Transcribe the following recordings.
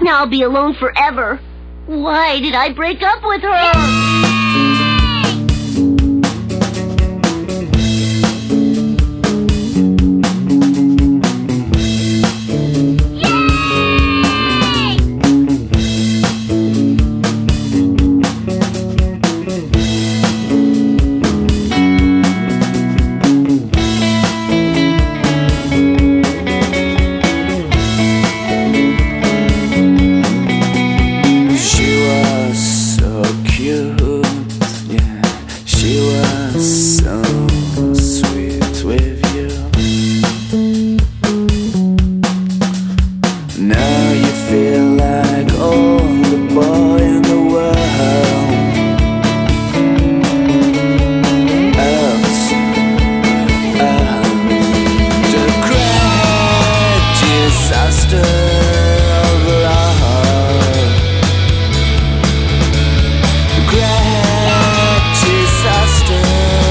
Now I'll be alone forever. Why did I break up with her? So sweet with you. Now you feel like the boy in the world. The great disaster of love. The great disaster.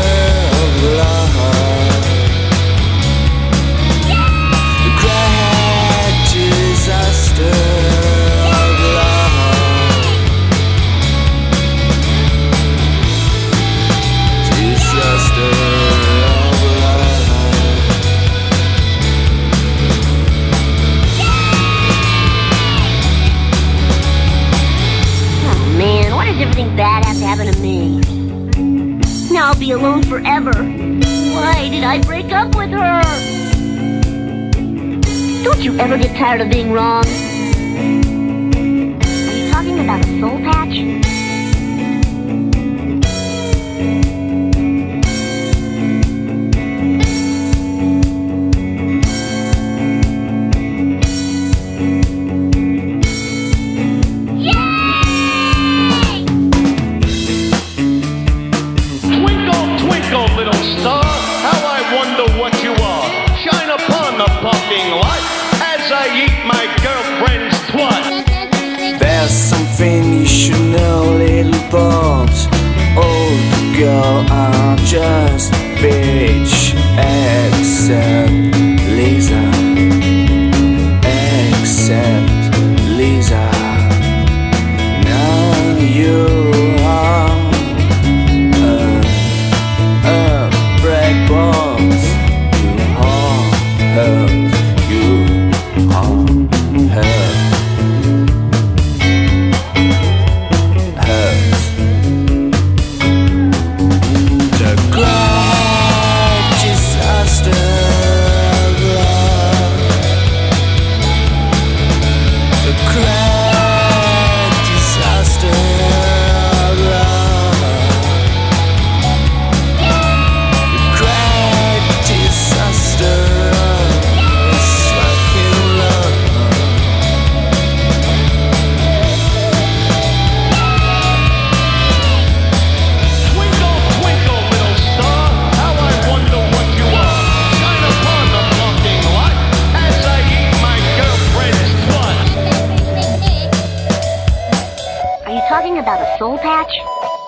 Everything bad have to happen to me. Now I'll be alone forever. Why did I break up with her? Don't you ever get tired of being wrong? Are you talking about a soul patch? My girlfriend's twat. There's something you should know, little Bobs. Old girl, I'm just bitch. Except Lisa. Except Lisa. Now you are break bombs. You all hurt. Talking about a soul patch?